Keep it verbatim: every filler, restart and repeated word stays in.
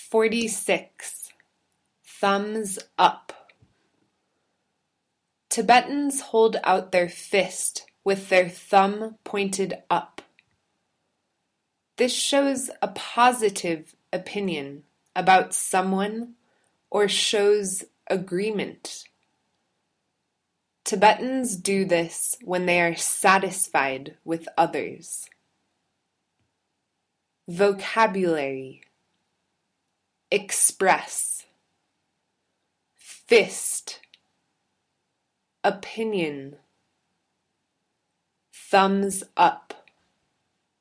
forty-six. Thumbs up. Tibetans hold out their fist with their thumb pointed up. This shows a positive opinion about someone or shows agreement. Tibetans do this when they are satisfied with others. Vocabulary: express, fist, opinion, thumbs up.